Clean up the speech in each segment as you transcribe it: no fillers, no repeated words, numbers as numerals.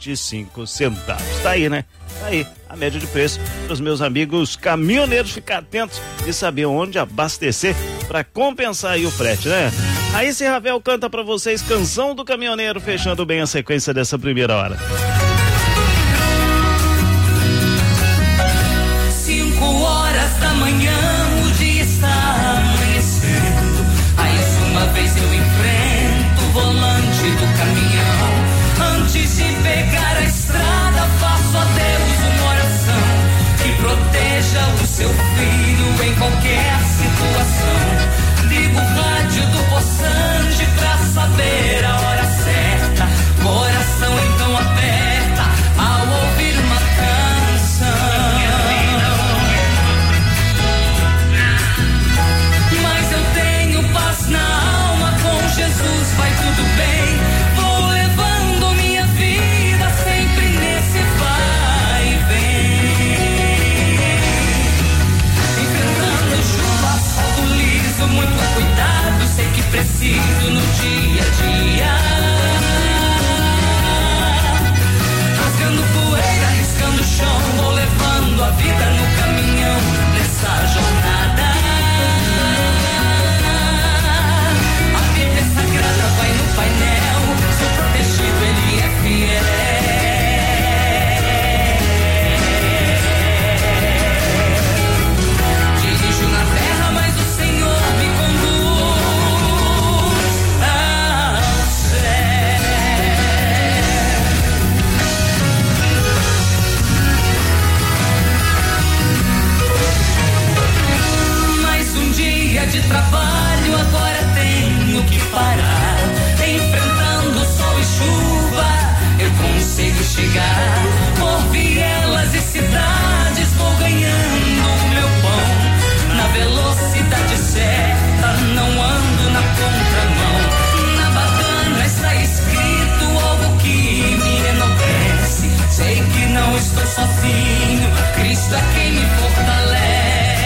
25 centavos. Tá aí, né? Tá aí a média de preço para os meus amigos caminhoneiros ficar atentos e saber onde abastecer para compensar aí o frete, né? Aí se Ravel canta para vocês Canção do Caminhoneiro, fechando bem a sequência dessa primeira hora. 5 horas da manhã, o dia está amanhecendo. Aí uma vez eu enfrento o volante do caminhão. Antes de pegar a estrada, faço a Deus uma oração que proteja o seu filho em qualquer situação. Ligo o rádio do poçante pra saber a hora certa. Coração então aperta ao ouvir uma canção. Mas eu tenho paz na alma, com Jesus vai tudo bem. Vou levando minha vida sempre nesse vai e vem. Enfrentando chuva, asfalto liso, muito cuidado, sei que preciso no dia a dia. Rasgando poeira, riscando chão, vou levando a vida no caminhão, nessa jornada. A Bíblia Sagrada vai no painel, sou protegido, Ele é fiel. Dirijo na terra, mas o Senhor me conduz ao céu. Mais um dia de trabalho, agora tenho que parar. Enfrentando sol e chuva, eu consigo chegar. Por vielas e cidades, vou ganhando o meu pão. Na velocidade certa, não ando na contramão. Na badana está escrito algo que me enaltece. Sei que não estou sozinho, Cristo é quem me fortalece.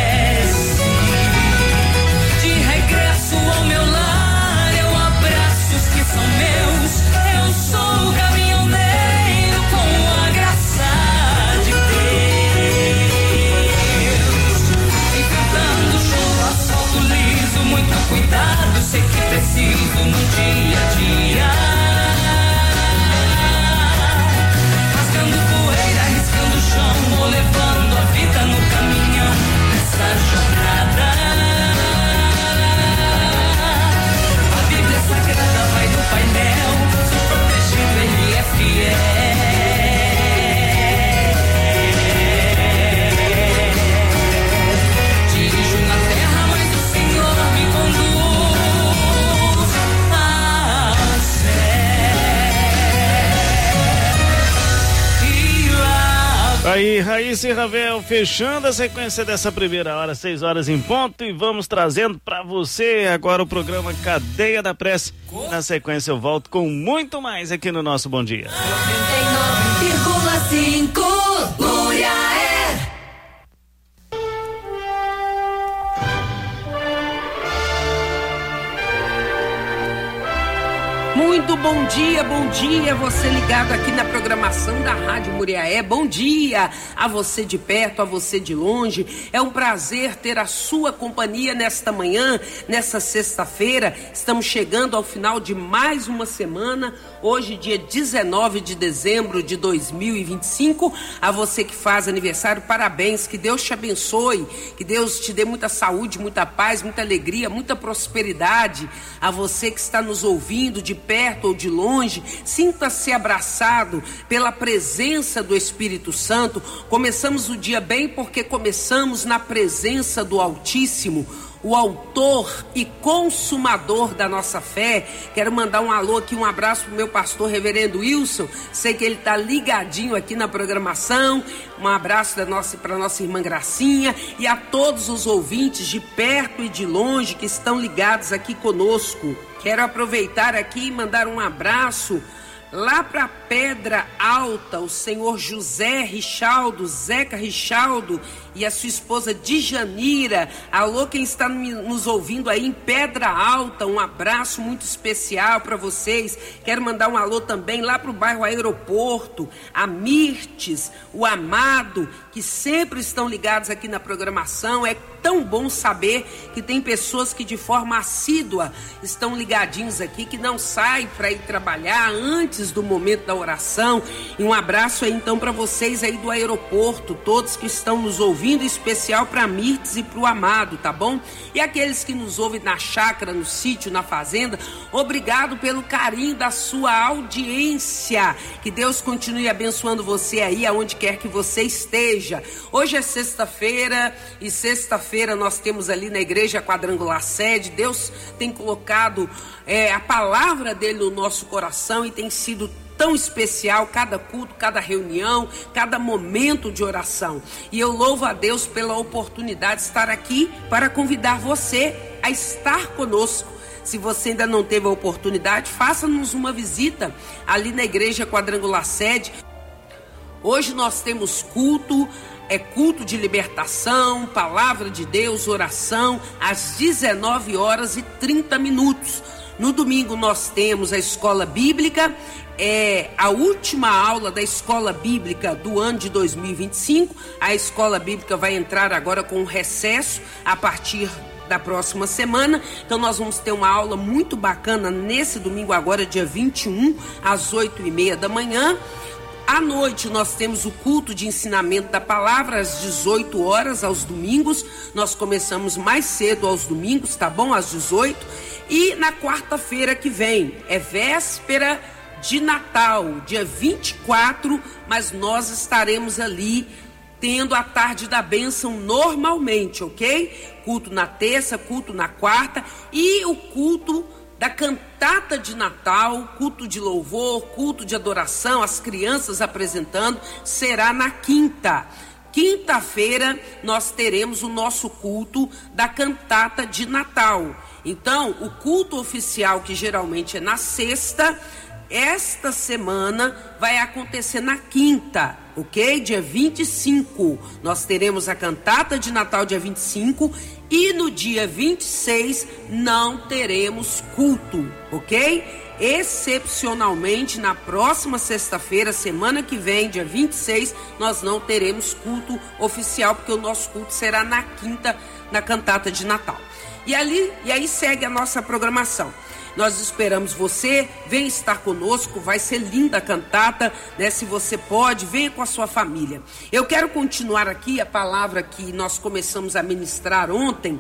De regresso ao meu lar, eu abraço os que são meus. Eu sou o caminhoneiro com a graça de Deus. Enfrentando chuva, asfalto liso, muito cuidado, sei que preciso no dia a dia. Rasgando poeira, riscando chão, vou levando a vida no caminhão, nessa jornada. A Bíblia Sagrada vai no painel, sou protegido, Ele é fiel. Dirijo na terra, mas o Senhor me conduz ao céu. E lá Aí, Raíssa e Ravel, fechando a sequência dessa primeira hora, 6 horas em ponto, e vamos trazendo pra você agora o programa Cadeia da Prece. Na sequência eu volto com muito mais aqui no nosso Bom Dia. 99,5 Muriaé. Muito bom dia, você ligado aqui na programação da Rádio Muriaé. Bom dia a você de perto, a você de longe. É um prazer ter a sua companhia nesta manhã, nessa sexta-feira. Estamos chegando ao final de mais uma semana. Hoje, dia 19 de dezembro de 2025. A você que faz aniversário, parabéns. Que Deus te abençoe. Que Deus te dê muita saúde, muita paz, muita alegria, muita prosperidade. A você que está nos ouvindo de perto ou de longe, sinta-se abraçado pela presença do Espírito Santo. Começamos o dia bem porque começamos na presença do Altíssimo, o autor e consumador da nossa fé. Quero mandar um alô aqui, um abraço pro meu pastor reverendo Wilson. Sei que ele tá ligadinho aqui na programação. Um abraço para nossa irmã Gracinha e a todos os ouvintes de perto e de longe que estão ligados aqui conosco. Quero aproveitar aqui e mandar um abraço lá para Pedra Alta, o senhor José Richaldo, Zeca Richaldo e a sua esposa Djanira. Alô, quem está nos ouvindo aí em Pedra Alta, um abraço muito especial para vocês. Quero mandar um alô também lá para o bairro Aeroporto, a Mirtes, o Amado, que sempre estão ligados aqui na programação. É tão bom saber que tem pessoas que de forma assídua estão ligadinhos aqui, que não saem para ir trabalhar antes do momento da oração. E um abraço aí então para vocês aí do Aeroporto, todos que estão nos ouvindo, em especial para Mirtes e para o Amado, tá bom? E aqueles que nos ouvem na chácara, no sítio, na fazenda, obrigado pelo carinho da sua audiência. Que Deus continue abençoando você aí, aonde quer que você esteja. Hoje é sexta-feira e sexta-feira nós temos ali na Igreja Quadrangular Sede. Deus tem colocado a palavra dele no nosso coração e tem sido tão especial cada culto, cada reunião, cada momento de oração. E eu louvo a Deus pela oportunidade de estar aqui para convidar você a estar conosco. Se você ainda não teve a oportunidade, faça-nos uma visita ali na Igreja Quadrangular Sede. Hoje nós temos culto, culto de libertação, palavra de Deus, oração, às 19h30. No domingo nós temos a escola bíblica, a última aula da escola bíblica do ano de 2025. A escola bíblica vai entrar agora com um recesso a partir da próxima semana. Então nós vamos ter uma aula muito bacana nesse domingo agora, dia 21, às 8h30 da manhã. À noite nós temos o culto de ensinamento da palavra às 18 horas aos domingos. Nós começamos mais cedo aos domingos, tá bom? Às 18. E na quarta-feira que vem é véspera de Natal, dia 24, mas nós estaremos ali tendo a tarde da bênção normalmente, ok? Culto na terça, culto na quarta e o culto da cantata de Natal, culto de louvor, culto de adoração, as crianças apresentando, será na quinta. Quinta-feira nós teremos o nosso culto da cantata de Natal. Então, o culto oficial, que geralmente é na sexta, esta semana vai acontecer na quinta, ok? Dia 25. Nós teremos a cantata de Natal dia 25 e no dia 26 não teremos culto, ok? Excepcionalmente, na próxima sexta-feira, semana que vem, dia 26, nós não teremos culto oficial, porque o nosso culto será na quinta, na cantata de Natal. E aí segue a nossa programação. Nós esperamos você, venha estar conosco, vai ser linda a cantata, né? Se você pode, venha com a sua família. Eu quero continuar aqui a palavra que nós começamos a ministrar ontem,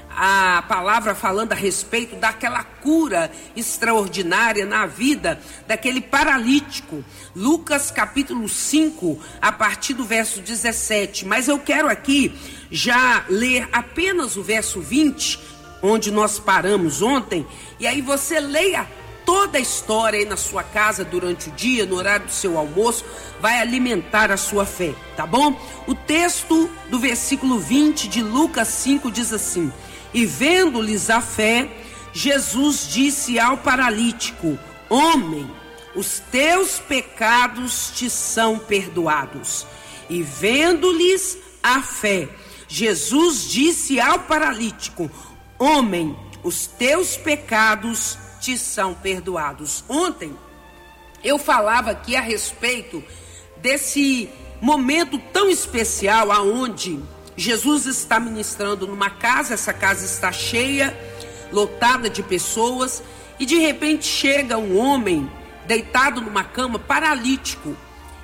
a palavra falando a respeito daquela cura extraordinária na vida daquele paralítico. Lucas capítulo 5, a partir do verso 17. Mas eu quero aqui já ler apenas o verso 20, onde nós paramos ontem, e aí você leia toda a história aí na sua casa durante o dia, no horário do seu almoço, vai alimentar a sua fé, tá bom? O texto do versículo 20 de Lucas 5 diz assim: e vendo-lhes a fé, Jesus disse ao paralítico: homem, os teus pecados te são perdoados. E vendo-lhes a fé, Jesus disse ao paralítico: homem, os teus pecados te são perdoados. Ontem eu falava aqui a respeito desse momento tão especial aonde Jesus está ministrando numa casa, essa casa está cheia, lotada de pessoas, e de repente chega um homem deitado numa cama, paralítico,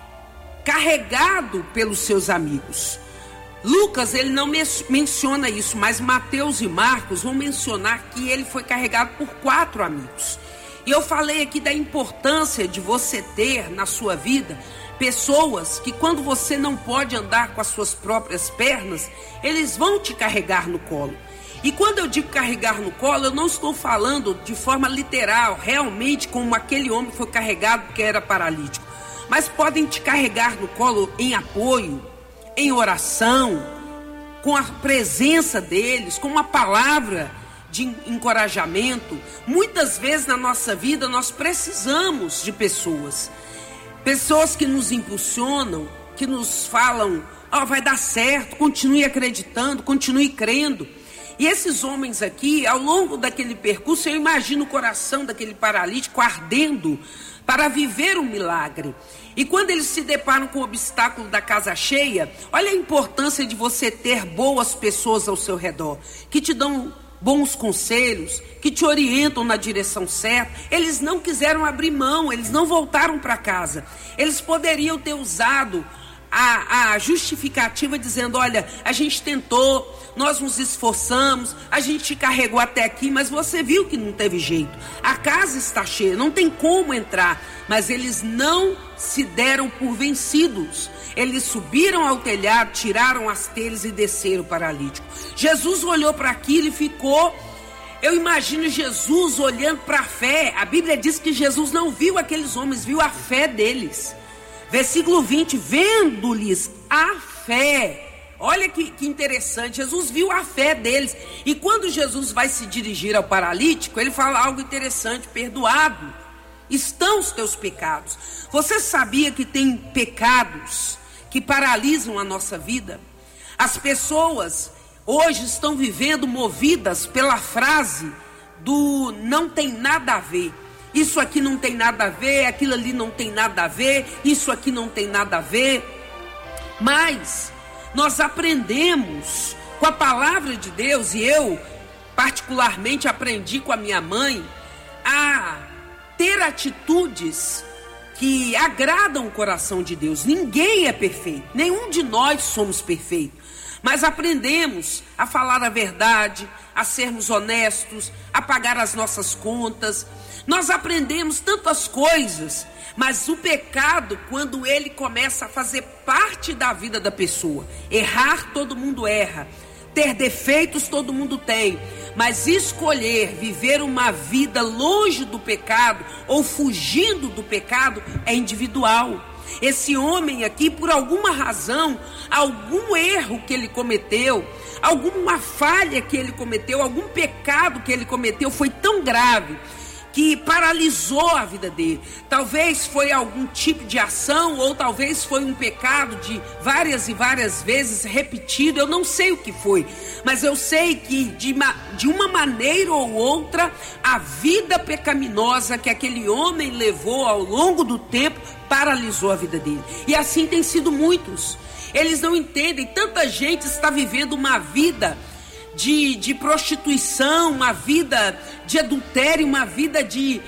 carregado pelos seus amigos. Lucas, ele não menciona isso, mas Mateus e Marcos vão mencionar que ele foi carregado por 4 amigos. E eu falei aqui da importância de você ter na sua vida pessoas que, quando você não pode andar com as suas próprias pernas, eles vão te carregar no colo. E quando eu digo carregar no colo, eu não estou falando de forma literal, realmente como aquele homem foi carregado porque era paralítico, mas podem te carregar no colo em apoio, em oração, com a presença deles, com uma palavra de encorajamento. Muitas vezes na nossa vida nós precisamos de pessoas. pessoas que nos impulsionam, que nos falam, vai dar certo, continue acreditando, continue crendo. E esses homens aqui, ao longo daquele percurso, eu imagino o coração daquele paralítico ardendo para viver um milagre. E quando eles se deparam com o obstáculo da casa cheia, olha a importância de você ter boas pessoas ao seu redor, que te dão bons conselhos, que te orientam na direção certa. Eles não quiseram abrir mão, eles não voltaram para casa. Eles poderiam ter usado a justificativa dizendo, olha, a gente tentou, nós nos esforçamos, a gente te carregou até aqui, mas você viu que não teve jeito. A casa está cheia, não tem como entrar. Mas eles não se deram por vencidos. Eles subiram ao telhado, tiraram as telhas e desceram o paralítico. Jesus olhou para aquilo e ficou... Eu imagino Jesus olhando para a fé. A Bíblia diz que Jesus não viu aqueles homens, viu a fé deles. Versículo 20, vendo-lhes a fé. Olha que interessante, Jesus viu a fé deles. E quando Jesus vai se dirigir ao paralítico, ele fala algo interessante, perdoado estão os teus pecados. Você sabia que tem pecados que paralisam a nossa vida? As pessoas hoje estão vivendo movidas pela frase do não tem nada a ver. Isso aqui não tem nada a ver, aquilo ali não tem nada a ver, isso aqui não tem nada a ver. Mas nós aprendemos com a palavra de Deus, e eu particularmente aprendi com a minha mãe, a ter atitudes que agradam o coração de Deus. Ninguém é perfeito, nenhum de nós somos perfeitos. Mas aprendemos a falar a verdade, a sermos honestos, a pagar as nossas contas. Nós aprendemos tantas coisas, mas o pecado, quando ele começa a fazer parte da vida da pessoa, errar todo mundo erra, ter defeitos todo mundo tem, mas escolher viver uma vida longe do pecado ou fugindo do pecado é individual. Esse homem aqui, por alguma razão, algum erro que ele cometeu, alguma falha que ele cometeu, algum pecado que ele cometeu foi tão grave que paralisou a vida dele. Talvez foi algum tipo de ação, ou talvez foi um pecado de várias e várias vezes repetido. Eu não sei o que foi, mas eu sei que de uma maneira ou outra, a vida pecaminosa que aquele homem levou ao longo do tempo paralisou a vida dele. E assim tem sido muitos. Eles não entendem, tanta gente está vivendo uma vida de prostituição, uma vida de adultério, uma vida de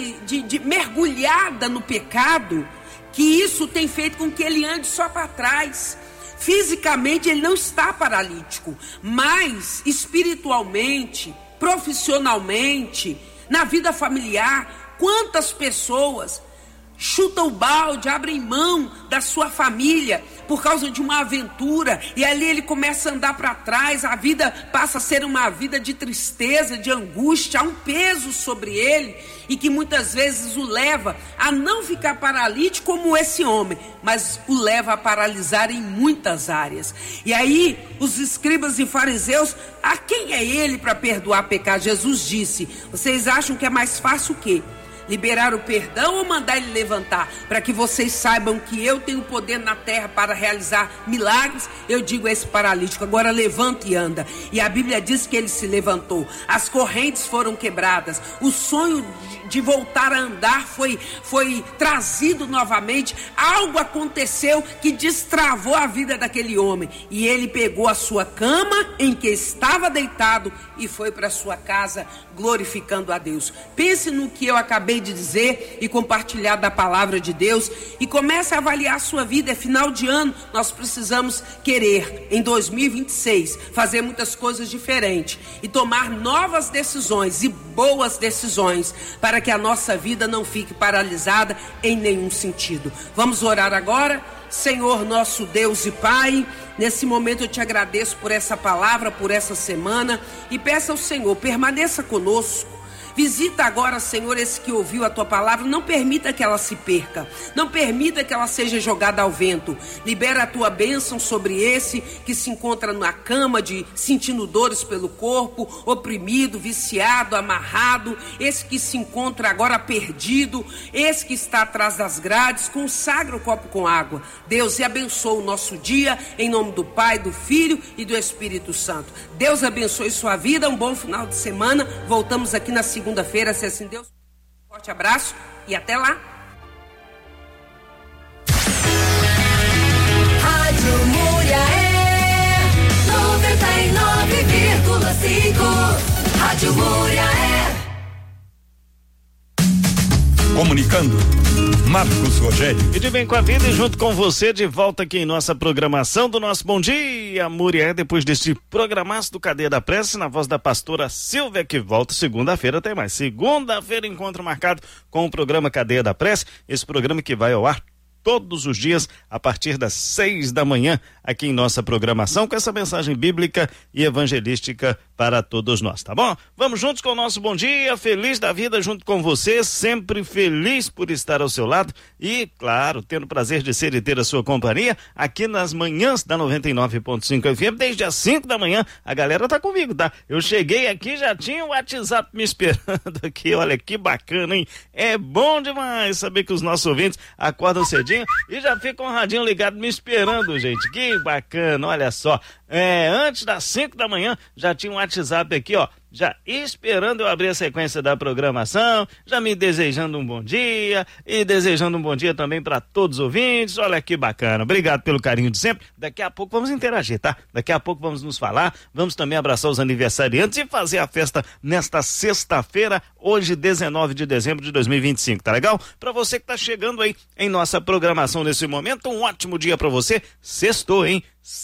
mergulhada no pecado, que isso tem feito com que ele ande só para trás. Fisicamente ele não está paralítico, mas espiritualmente, profissionalmente, na vida familiar, quantas pessoas chutam o balde, abrem mão da sua família por causa de uma aventura, e ali ele começa a andar para trás, a vida passa a ser uma vida de tristeza, de angústia, há um peso sobre ele, e que muitas vezes o leva a não ficar paralítico como esse homem, mas o leva a paralisar em muitas áreas. E aí os escribas e fariseus, a quem é ele para perdoar pecado? Jesus disse, vocês acham que é mais fácil o quê? Liberar o perdão ou mandar ele levantar? Para que vocês saibam que eu tenho poder na terra para realizar milagres, eu digo a esse paralítico, agora levanta e anda. E a Bíblia diz que ele se levantou, as correntes foram quebradas, o sonho de voltar a andar foi trazido novamente. Algo aconteceu que destravou a vida daquele homem, e ele pegou a sua cama em que estava deitado e foi para sua casa glorificando a Deus. Pense no que eu acabei de dizer e compartilhar da palavra de Deus, e comece a avaliar a sua vida. É final de ano, nós precisamos querer em 2026 fazer muitas coisas diferentes e tomar novas decisões e boas decisões, para que a nossa vida não fique paralisada em nenhum sentido. Vamos orar agora. Senhor nosso Deus e Pai, nesse momento eu te agradeço por essa palavra, por essa semana, e peço ao Senhor, permaneça conosco, Visita agora, Senhor, esse que ouviu a tua palavra. Não permita que ela se perca. Não permita que ela seja jogada ao vento. Libera a tua bênção sobre esse que se encontra na cama, sentindo dores pelo corpo, oprimido, viciado, amarrado. Esse que se encontra agora perdido. Esse que está atrás das grades. Consagra o copo com água. Deus, e abençoa o nosso dia, em nome do Pai, do Filho e do Espírito Santo. Deus abençoe sua vida. Um bom final de semana. Voltamos aqui na segunda-feira, se assim Deus. Forte abraço e até lá. Rádio Muriaé 99,5. Rádio Muriaé. Comunicando, Marcos Rogério. E de bem com a vida e junto com você de volta aqui em nossa programação do nosso Bom Dia Muriaé, depois deste programaço do Cadeia da Prece, na voz da pastora Silvia, que volta segunda-feira, tem mais. Segunda-feira, encontro marcado com o programa Cadeia da Prece, esse programa que vai ao ar todos os dias, a partir das 6 da manhã, aqui em nossa programação, com essa mensagem bíblica e evangelística para todos nós, tá bom? Vamos juntos com o nosso bom dia, feliz da vida junto com você, sempre feliz por estar ao seu lado e, claro, tendo o prazer de ser e ter a sua companhia aqui nas manhãs da 99.5 FM, desde as 5 da manhã, a galera tá comigo, tá? Eu cheguei aqui, já tinha o WhatsApp me esperando aqui, olha que bacana, hein? É bom demais saber que os nossos ouvintes acordam cedinho e já fica um radinho ligado me esperando, gente. Que bacana, olha só. Antes das 5 da manhã já tinha um WhatsApp aqui, ó, já esperando eu abrir a sequência da programação, já me desejando um bom dia e desejando um bom dia também para todos os ouvintes. Olha que bacana, obrigado pelo carinho de sempre. Daqui a pouco vamos interagir, tá? Daqui a pouco vamos nos falar, vamos também abraçar os aniversariantes e fazer a festa nesta sexta-feira, hoje 19 de dezembro de 2025, tá legal? Para você que tá chegando aí em nossa programação nesse momento, um ótimo dia para você. Sextou, hein?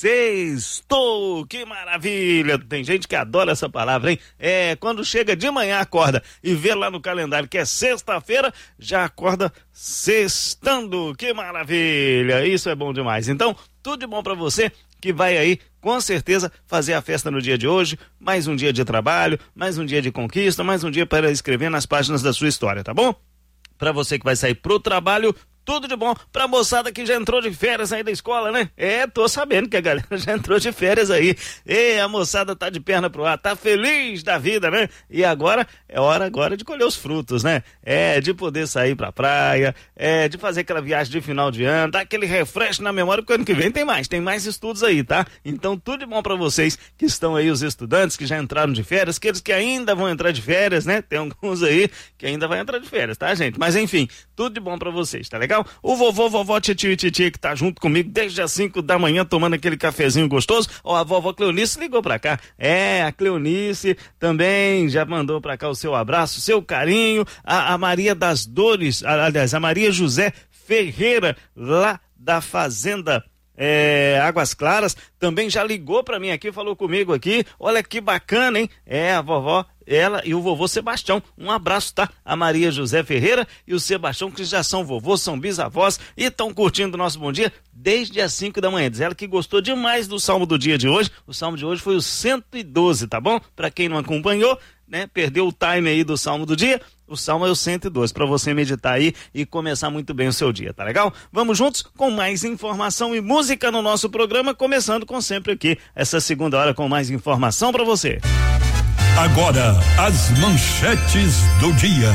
Sextou, que maravilha, tem gente que adora essa palavra, hein? Quando chega de manhã, acorda e vê lá no calendário que é sexta-feira, já acorda sextando, que maravilha, isso é bom demais. Então, tudo de bom pra você que vai aí, com certeza, fazer a festa no dia de hoje, mais um dia de trabalho, mais um dia de conquista, mais um dia para escrever nas páginas da sua história, tá bom? Pra você que vai sair pro trabalho, tudo de bom. Pra moçada que já entrou de férias aí da escola, né? Tô sabendo que a galera já entrou de férias aí. A moçada tá de perna pro ar, tá feliz da vida, né? E agora é hora agora de colher os frutos, né? De poder sair pra praia, de fazer aquela viagem de final de ano, dar aquele refresh na memória, porque ano que vem tem mais estudos aí, tá? Então tudo de bom pra vocês que estão aí, os estudantes que já entraram de férias, aqueles que ainda vão entrar de férias, né? Tem alguns aí que ainda vai entrar de férias, tá, gente? Mas enfim, tudo de bom pra vocês, tá legal? O vovô, vovó, titio e titia que tá junto comigo desde as 5 da manhã tomando aquele cafezinho gostoso. A vovó Cleonice ligou pra cá. A Cleonice também já mandou pra cá o seu abraço, seu carinho. A Maria das Dores, aliás, a Maria José Ferreira, lá da Fazenda Águas Claras, também já ligou pra mim aqui, falou comigo aqui. Olha que bacana, hein? A vovó, ela e o vovô Sebastião. Um abraço, tá? A Maria José Ferreira e o Sebastião, que já são vovôs, são bisavós e estão curtindo o nosso bom dia desde as 5 da manhã. Diz ela que gostou demais do salmo do dia de hoje. O salmo de hoje foi o 112, tá bom? Pra quem não acompanhou, né? Perdeu o time aí do salmo do dia. O salmo é o 112, para você meditar aí e começar muito bem o seu dia, tá legal? Vamos juntos com mais informação e música no nosso programa, começando com sempre aqui, essa segunda hora com mais informação para você. Agora, as manchetes do dia.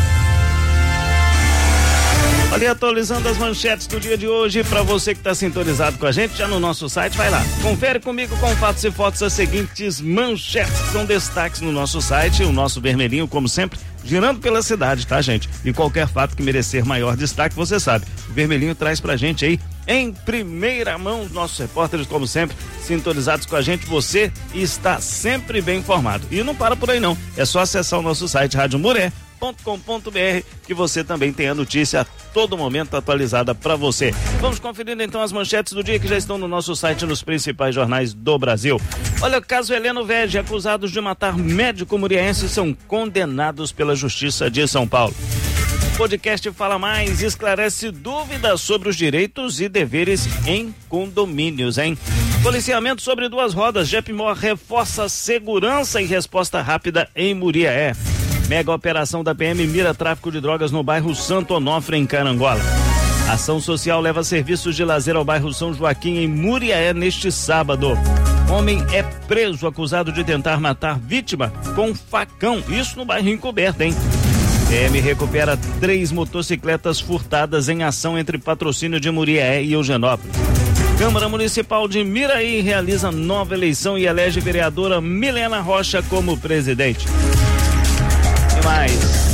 Olha, atualizando as manchetes do dia de hoje, para você que está sintonizado com a gente, já no nosso site, vai lá. Confere comigo com fatos e fotos as seguintes manchetes, que são destaques no nosso site, o nosso vermelhinho, como sempre, girando pela cidade, tá, gente? E qualquer fato que merecer maior destaque, você sabe, o vermelhinho traz pra gente aí, em primeira mão, os nossos repórteres, como sempre, sintonizados com a gente, você está sempre bem informado. E não para por aí não, é só acessar o nosso site, radiomuriaé.com.br, que você também tem a notícia a todo momento atualizada para você. Vamos conferindo então as manchetes do dia que já estão no nosso site, nos principais jornais do Brasil. Olha, o caso Heleno Vege, acusados de matar médico muriaense, são condenados pela Justiça de São Paulo. O podcast Fala Mais esclarece dúvidas sobre os direitos e deveres em condomínios, hein? Policiamento sobre duas rodas, JEPMOR reforça segurança e resposta rápida em Muriaé. Mega operação da PM mira tráfico de drogas no bairro Santo Onofre, em Carangola. Ação social leva serviços de lazer ao bairro São Joaquim, em Muriaé, neste sábado. Homem é preso acusado de tentar matar vítima com facão. Isso no bairro encoberto, hein? PM recupera 3 motocicletas furtadas em ação entre Patrocínio de Muriaé e Eugenópolis. Câmara Municipal de Miraí realiza nova eleição e elege vereadora Milena Rocha como presidente. E mais.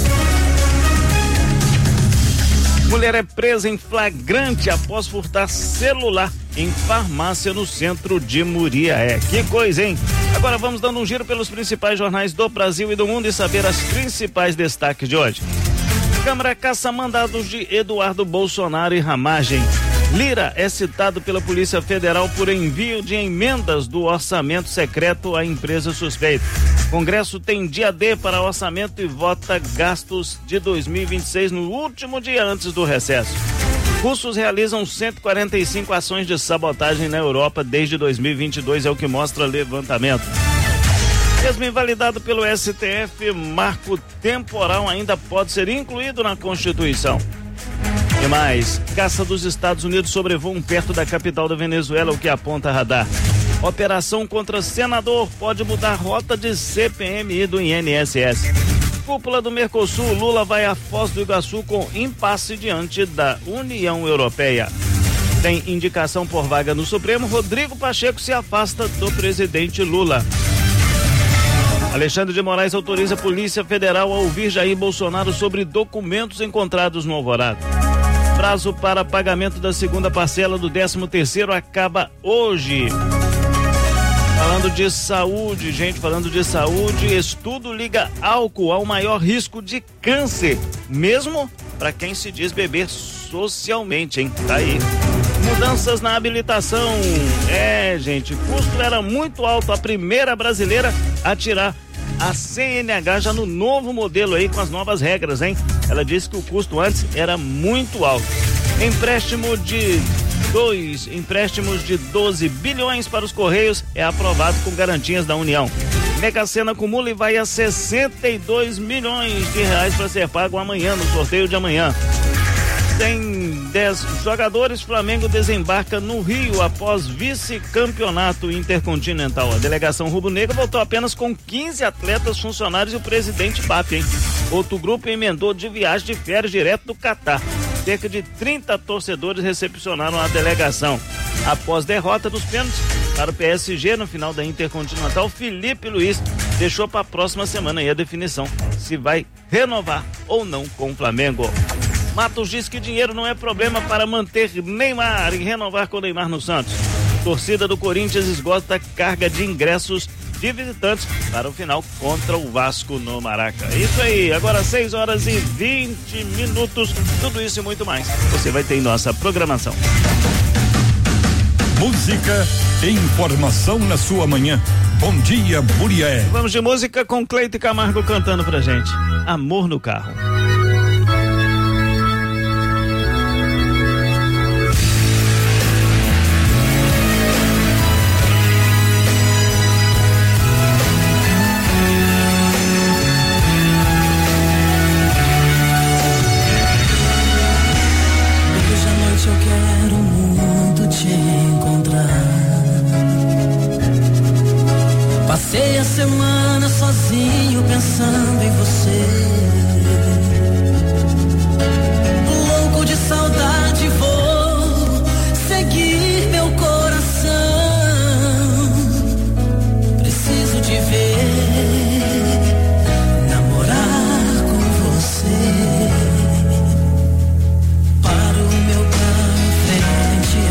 Mulher é presa em flagrante após furtar celular em farmácia no centro de Muriaé. Que coisa, hein? Agora vamos dando um giro pelos principais jornais do Brasil e do mundo e saber as principais destaques de hoje. Câmara caça mandados de Eduardo Bolsonaro e Ramagem. Lira é citado pela Polícia Federal por envio de emendas do orçamento secreto à empresa suspeita. Congresso tem dia D para orçamento e vota gastos de 2026 no último dia antes do recesso. Russos realizam 145 ações de sabotagem na Europa desde 2022, é o que mostra levantamento. Mesmo invalidado pelo STF, marco temporal ainda pode ser incluído na Constituição. E mais, caça dos Estados Unidos sobrevoam perto da capital da Venezuela, o que aponta radar. Operação contra senador pode mudar rota de CPMI do INSS. Cúpula do Mercosul, Lula vai a Foz do Iguaçu com impasse diante da União Europeia. Tem indicação por vaga no Supremo, Rodrigo Pacheco se afasta do presidente Lula. Alexandre de Moraes autoriza a Polícia Federal a ouvir Jair Bolsonaro sobre documentos encontrados no Alvorada. Prazo para pagamento da segunda parcela do 13º acaba hoje. Falando de saúde, gente, estudo liga álcool ao maior risco de câncer, mesmo para quem se diz beber socialmente, hein? Tá aí. Mudanças na habilitação. Gente, o custo era muito alto. A primeira brasileira a tirar a CNH já no novo modelo aí, com as novas regras, hein? Ela disse que o custo antes era muito alto. Empréstimos de 12 bilhões para os Correios é aprovado com garantias da União. Mega Sena acumula e vai a 62 milhões de reais para ser pago amanhã, no sorteio de amanhã. Tem 10 jogadores, Flamengo desembarca no Rio após vice-campeonato intercontinental. A delegação rubro-negra voltou apenas com 15 atletas, funcionários e o presidente BAP, hein? Outro grupo emendou de viagem de férias direto do Catar. Cerca de 30 torcedores recepcionaram a delegação. Após derrota dos pênaltis para o PSG no final da Intercontinental, Felipe Luiz deixou para a próxima semana aí a definição se vai renovar ou não com o Flamengo. Matos diz que dinheiro não é problema para manter Neymar e renovar com Neymar no Santos. Torcida do Corinthians esgota a carga de ingressos de visitantes para o final contra o Vasco no Maraca. Isso aí, agora 6h20. Tudo isso e muito mais você vai ter em nossa programação. Música e informação na sua manhã. Bom dia, Muriaé. Vamos de música com Cleito Camargo cantando pra gente. Amor no Carro. Passei a semana sozinho pensando em você. Louco de saudade vou seguir meu coração. Preciso te ver, namorar com você. Paro o meu carro em frente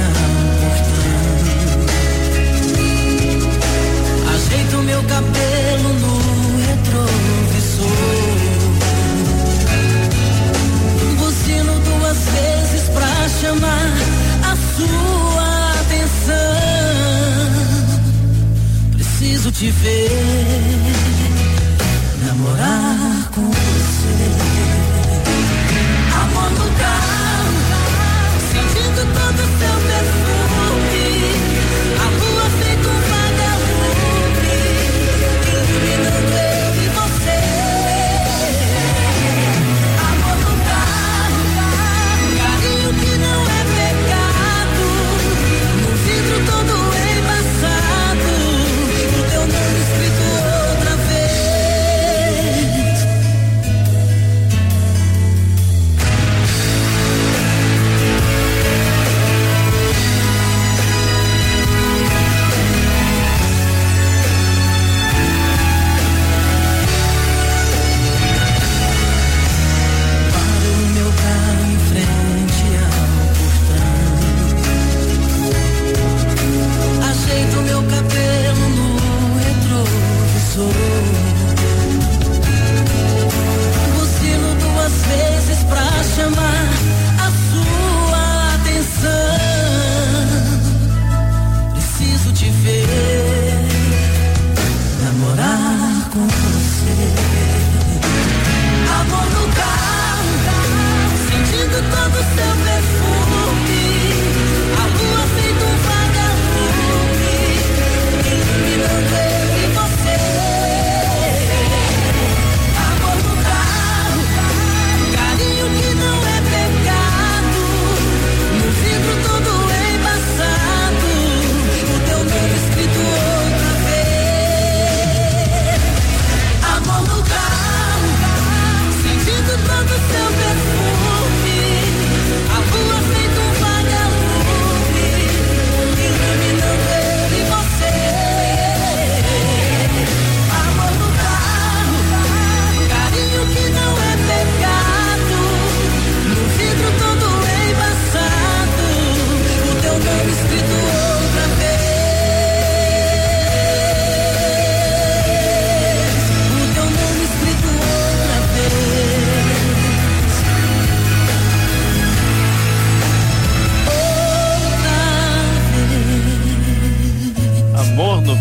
ao portão. Ajeito meu cabelo no retrovisor. Buzino 2 vezes pra chamar a sua atenção. Preciso te ver, namorar com você. Amor no carro, sentindo todo o seu perfume. A lua feita um vagalume, iluminando eu e você.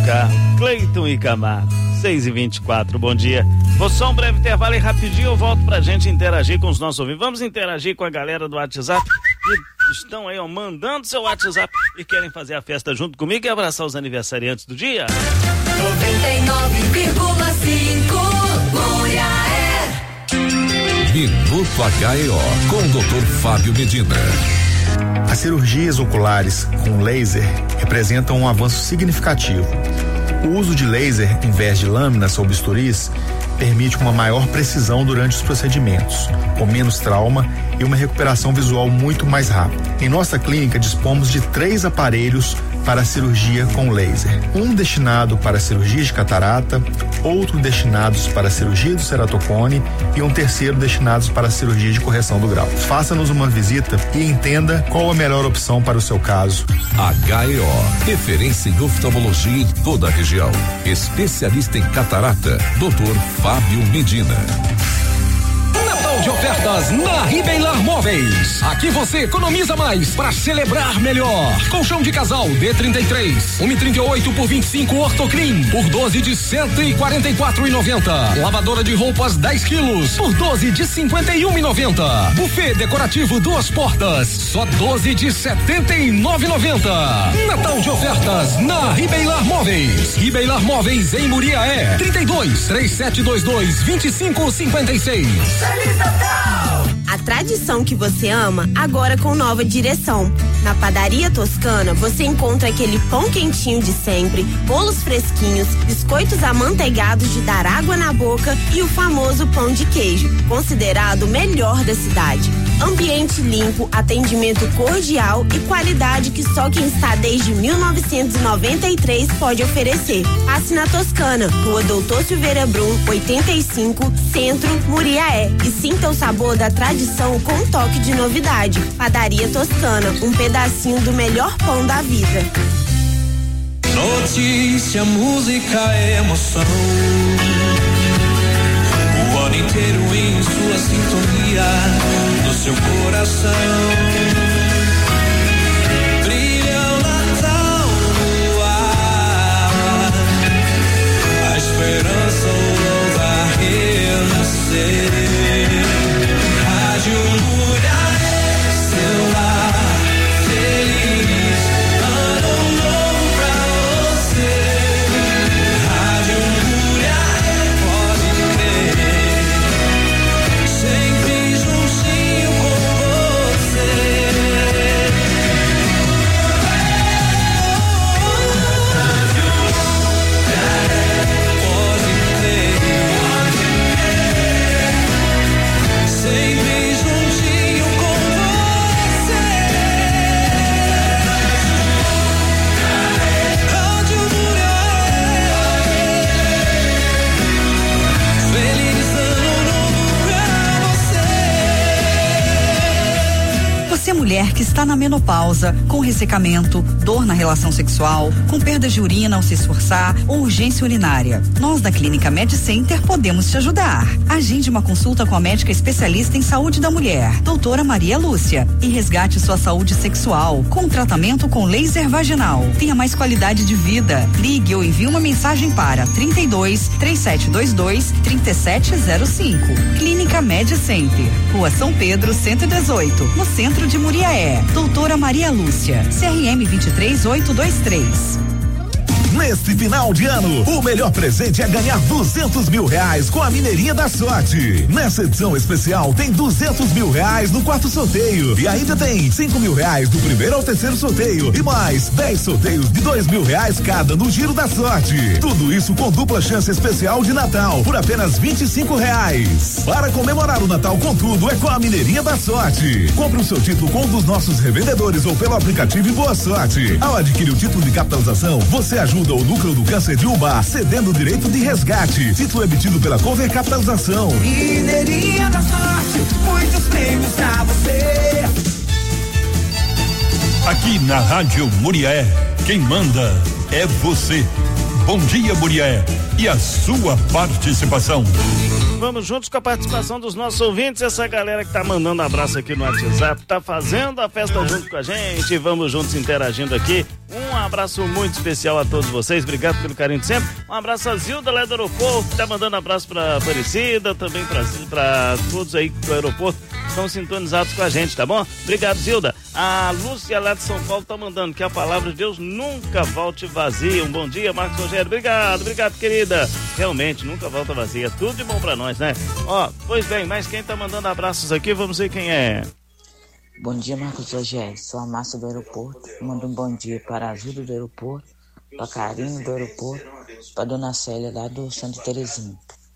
carro. Cleiton e Camargo, 6h24, bom dia. Vou só um breve intervalo e rapidinho eu volto pra gente interagir com os nossos ouvintes. Vamos interagir com a galera do WhatsApp que estão aí, ó, mandando seu WhatsApp e querem fazer a festa junto comigo e abraçar os aniversariantes do dia. 99,5 Muriaé. Minuto HEO com o Dr. Fábio Medina. As cirurgias oculares com laser representam um avanço significativo. O uso de laser em vez de lâminas ou bisturis permite uma maior precisão durante os procedimentos, com menos trauma e uma recuperação visual muito mais rápida. Em nossa clínica dispomos de 3 aparelhos para a cirurgia com laser. Um destinado para a cirurgia de catarata, outro destinados para a cirurgia do ceratocone e um terceiro destinados para a cirurgia de correção do grau. Faça-nos uma visita e entenda qual a melhor opção para o seu caso. HEO, referência em oftalmologia em toda a região. Especialista em catarata, Dr. Fábio Medina. De ofertas na Ribeilar Móveis. Aqui você economiza mais para celebrar melhor. Colchão de casal D33, 1,38 por 25 Ortoclean por 12 de 144,90. Lavadora de roupas 10 quilos por 12 de 51,90. Buffet decorativo 2 portas, só 12 de 79,90. Natal de ofertas na Ribeilar Móveis. Ribeilar Móveis em Muriaé. 32/3722/2556. A tradição que você ama, agora com nova direção. Na Padaria Toscana, você encontra aquele pão quentinho de sempre, bolos fresquinhos, biscoitos amanteigados de dar água na boca e o famoso pão de queijo, considerado o melhor da cidade. Ambiente limpo, atendimento cordial e qualidade que só quem está desde 1993 pode oferecer. Passe na Toscana, Rua Doutor Silveira Brum, 85, Centro, Muriaé, e sinta o sabor da tradição com um toque de novidade. Padaria Toscana, um pedacinho do melhor pão da vida. Notícia, música, emoção. O ano inteiro em sua sintonia, no seu coração. Brilha o Natal no ar, a esperança vai renascer. Rádio Muriaé, seu lar, feliz ano novo pra você. Rádio Muriaé, pode crer, sempre juntinho com você. Rádio Muriaé, pode crer, sempre juntinho com você. Rádio Muriaé, feliz ano novo pra você. Você é mulher que está na menopausa, com ressecamento, dor na relação sexual, com perda de urina ao se esforçar ou urgência urinária. Nós da Clínica Med Center podemos te ajudar. Agende uma consulta com a médica especialista em saúde da mulher, doutora Maria Lúcia, e resgate sua saúde sexual com tratamento com laser vaginal. Tenha mais qualidade de vida. Ligue ou envie uma mensagem para 32/3722/3705. Clínica Med Center, Rua São Pedro 118, no centro de Muriaé. Doutora Maria Lúcia, CRM 23823. Neste final de ano, o melhor presente é ganhar R$200 mil com a Mineirinha da Sorte. Nessa edição especial tem R$200 mil no quarto sorteio e ainda tem R$5 mil do primeiro ao terceiro sorteio e mais 10 sorteios de R$2 mil cada no Giro da Sorte. Tudo isso com dupla chance especial de Natal por apenas R$25. Para comemorar o Natal com tudo é com a Mineirinha da Sorte. Compre o seu título com um dos nossos revendedores ou pelo aplicativo e boa sorte. Ao adquirir o título de capitalização, você ajuda o Núcleo do Câncer de Ubá, cedendo o direito de resgate. Título emitido pela Cover Capitalização. Mineirinha da Sorte, muitos prêmios pra você. Aqui na Rádio Muriaé, quem manda é você. Bom Dia Murié e a sua participação. Vamos juntos com a participação dos nossos ouvintes, essa galera que tá mandando abraço aqui no WhatsApp, tá fazendo a festa junto com a gente, vamos juntos interagindo aqui. Um abraço muito especial a todos vocês, obrigado pelo carinho de sempre. Um abraço a Zilda lá do aeroporto, que tá mandando abraço pra Aparecida, também pra todos aí do aeroporto, estão sintonizados com a gente, tá bom? Obrigado, Zilda. A Lúcia lá de São Paulo tá mandando que a palavra de Deus nunca volte vazia. Um bom dia, Marcos Rogério, obrigado, querida. Realmente, nunca volta vazia, tudo de bom pra nós, né? Ó, pois bem, mas quem tá mandando abraços aqui, vamos ver quem é. Bom dia, Marcos Rogério, sou a Márcia do aeroporto, mando um bom dia para a Ajuda do aeroporto, para Carinho do aeroporto, para Dona Célia lá do Santa Terezinha.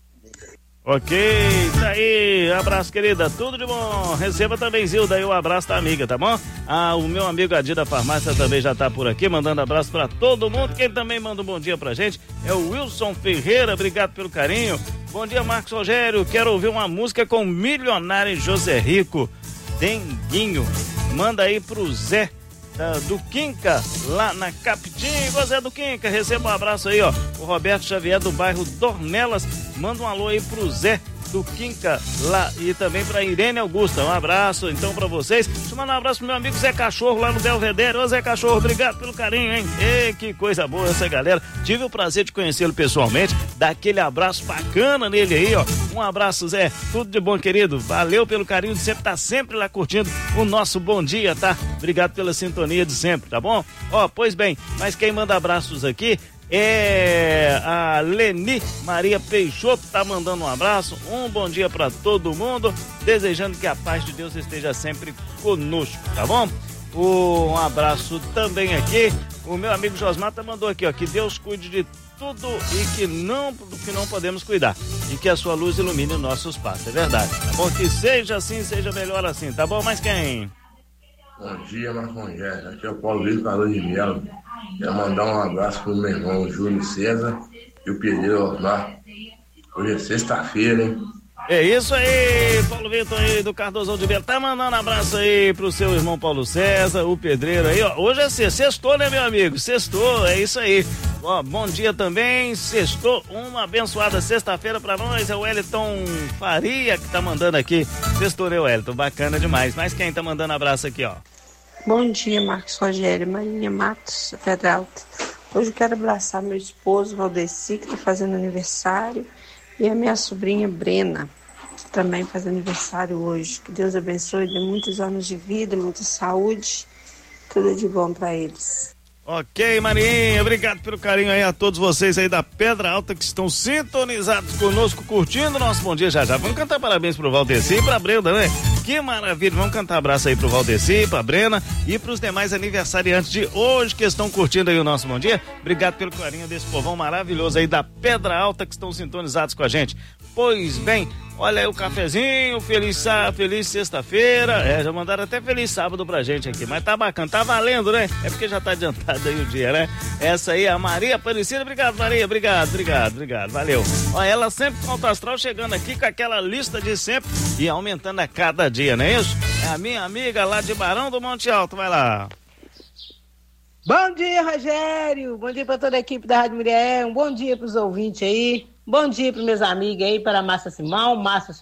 Ok, tá aí, abraço, querida, tudo de bom. Receba também, Zilda, aí o abraço da amiga, tá bom? O meu amigo Adi da Farmácia também já tá por aqui, mandando abraço pra todo mundo. Quem também manda um bom dia pra gente é o Wilson Ferreira, obrigado pelo carinho. Bom dia, Marcos Rogério, quero ouvir uma música com Milionário José Rico, Denguinho. Manda aí pro Zé do Quinca, lá na Capitinho. Ô Zé do Quinca, receba um abraço aí, ó. O Roberto Xavier do bairro Dornelas, manda um alô aí pro Zé do Quinca lá e também pra Irene Augusta. Um abraço então pra vocês. Deixa eu mandar um abraço pro meu amigo Zé Cachorro lá no Belvedere. Ô Zé Cachorro, obrigado pelo carinho, hein? E que coisa boa essa galera. Tive o prazer de conhecê-lo pessoalmente, dar aquele abraço bacana nele aí, ó. Um abraço, Zé. Tudo de bom, querido. Valeu pelo carinho de sempre tá sempre lá curtindo o nosso bom dia, tá? Obrigado pela sintonia de sempre, tá bom? Ó, pois bem, mas quem manda abraços aqui é a Leni Maria Peixoto, tá mandando um abraço, um bom dia para todo mundo, desejando que a paz de Deus esteja sempre conosco, tá bom? Um abraço também aqui, o meu amigo Josmata mandou aqui, ó, que Deus cuide de tudo e que não podemos cuidar, e que a sua luz ilumine os nossos passos, é verdade, tá bom? Que seja assim, seja melhor assim, tá bom? Mas quem? Bom dia, Marcos Rogério, aqui é o Paulo Luiz Carlos de Melo. Quero mandar um abraço pro meu irmão Júlio César e o Pedro Osmar. Hoje é sexta-feira, hein? É isso aí, Paulo Vitor aí do Cardozão de Melo. Tá mandando abraço aí pro seu irmão Paulo César, o pedreiro aí, ó. Hoje é sextou, né, meu amigo? Sextou, é isso aí. Ó, bom dia também, sextou, uma abençoada sexta-feira pra nós. É o Wellington Faria que tá mandando aqui. Sextou, né, Wellington? Bacana demais. Mas quem tá mandando abraço aqui, ó? Bom dia, Marcos Rogério, Marinha Matos, Pedra Alta. Hoje eu quero abraçar meu esposo, Valdeci, que está fazendo aniversário, e a minha sobrinha, Brena, que também faz aniversário hoje. Que Deus abençoe, dê muitos anos de vida, muita saúde, tudo de bom para eles. Ok, Marinha, obrigado pelo carinho aí a todos vocês aí da Pedra Alta que estão sintonizados conosco, curtindo o nosso bom dia já. Vamos cantar parabéns pro Valdeci e pra Brenda, né? Que maravilha, vamos cantar abraço aí pro Valdeci, pra Brena e pros demais aniversariantes de hoje que estão curtindo aí o nosso bom dia. Obrigado pelo carinho desse povão maravilhoso aí da Pedra Alta que estão sintonizados com a gente. Pois bem, olha aí o cafezinho, feliz sexta-feira, já mandaram até feliz sábado pra gente aqui, mas tá bacana, tá valendo, né? É porque já tá adiantado aí o dia, né? Essa aí é a Maria Aparecida, obrigado Maria, obrigado, valeu. Ó, ela sempre com alto astral chegando aqui com aquela lista de sempre e aumentando a cada dia, não é isso? É a minha amiga lá de Barão do Monte Alto, vai lá. Bom dia, Rogério, bom dia pra toda a equipe da Rádio Muriel, um bom dia pros ouvintes aí. Bom dia para meus amigos aí, para a Márcia Simão,